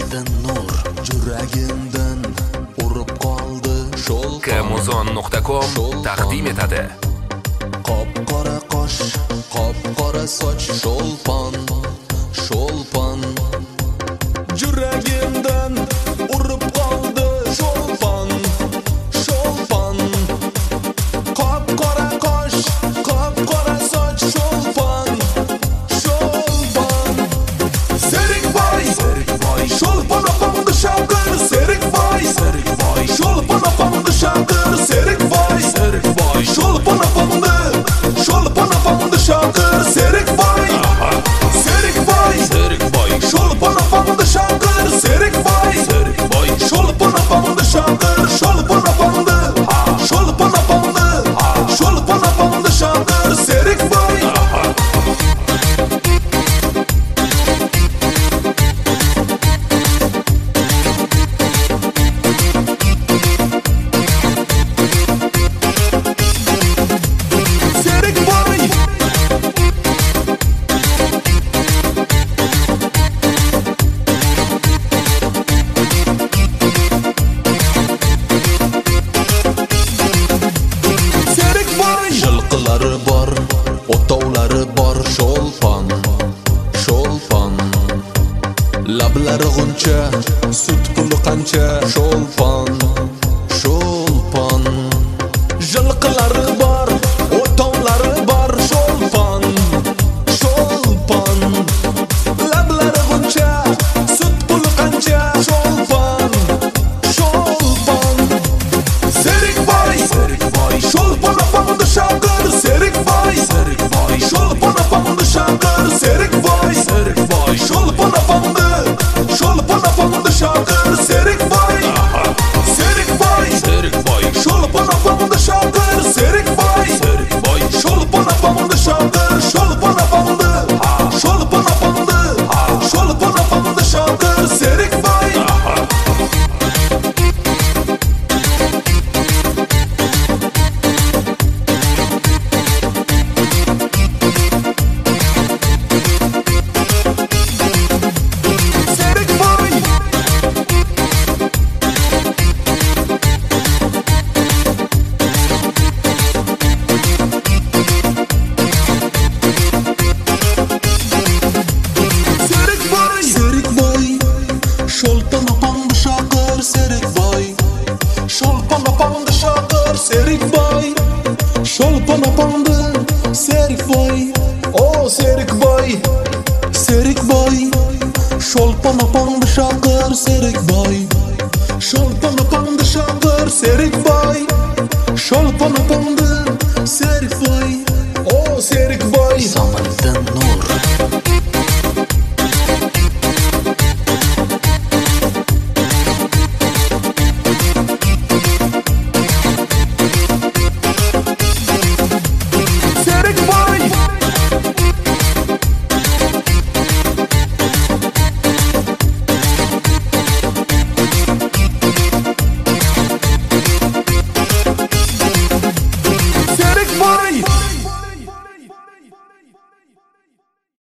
Somadin nur yuragimdan urib qoldi sho'l. Kmuzon.com taqdim etadi. Qop-qora qosh, qop-qora soch, sho'lpon, sho'lpon. Yuragimdan urib qoldi sho'lpon, sho'lpon. Qop-qora qosh, qop-qora soch, sho'lpon, sho'lpon. Serikboy, sho'lpon opamni shogir, Serikboy, sho'lpon opamni shogir, Serikboy, sho'lpon opamni shogir, Serikboy, sho'lpon opamni shogir, Serikboy, sho'lpon opamni shogir, sho'lpon opamni shogir, Serikboy. Yilqilari bor, o'tovlari bor, sho'lpon, sho'lpon. Lablari g'uncha, sut puli qancha, sho'lpon, sho'lpon. Yilqilari bor, o'tovlari bor, sho'lpon, sho'lpon. Lablari g'uncha, sut puli qancha, sho'lpon, sho'lpon. Serikboy, sho'lpon opamni shogir, Serikboy, sho'lpon opamni shogir, Serikboy, sho'lpon opamni shogir, Serikboy, sho'lpon opamni shogir, Serikboy, sho'lpon opamni shogir, sho'lpon opamni shogir, Serikboy. Sho'lpon opamni shogir, Serikboy, sho'lpon opamni shogir, Serikboy, sho'lpon opamni, Serikboy, oh Serikboy, Serikboy, sho'lpon opamni shogir, Serikboy, sho'lpon opamni shogir, Serikboy, sho'lpon opamni, Serikboy, oh Serikboy. Somadin nur